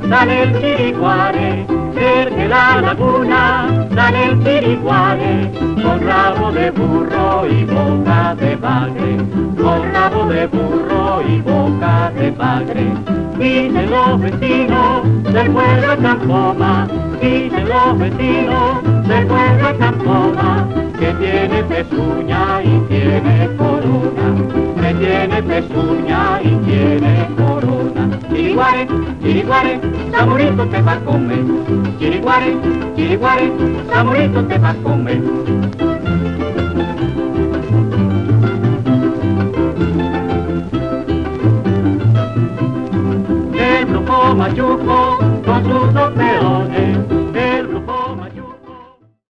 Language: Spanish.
sale el chiriguare, cerca de la laguna, sale el chiriguare, con rabo de burro y boca de bagre, con rabo de burro y boca de bagre. Dicen los vecinos del pueblo de Campoma, dicen los vecinos del pueblo de Campoma, que tiene pezuña y tiene corona, que tiene pezuña y tiene corona. Chiriguare, chiriguare, Zamorito te va a comer. Chiriguare, chiriguare, Zamorito te va a comer. El brujo machuco con sus dos peones